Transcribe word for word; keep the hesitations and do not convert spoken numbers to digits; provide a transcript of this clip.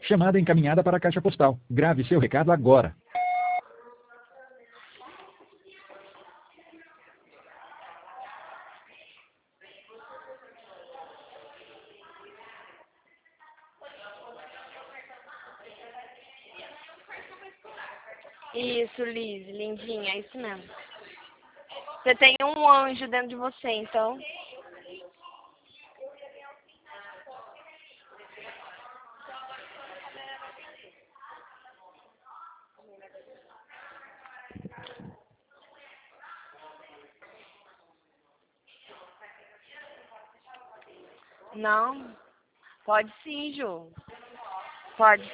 Chamada encaminhada para a caixa postal. Grave seu recado agora. Isso, Liz, lindinha, é isso mesmo. Você tem um anjo dentro de você, então. Não, pode sim, Ju. Pode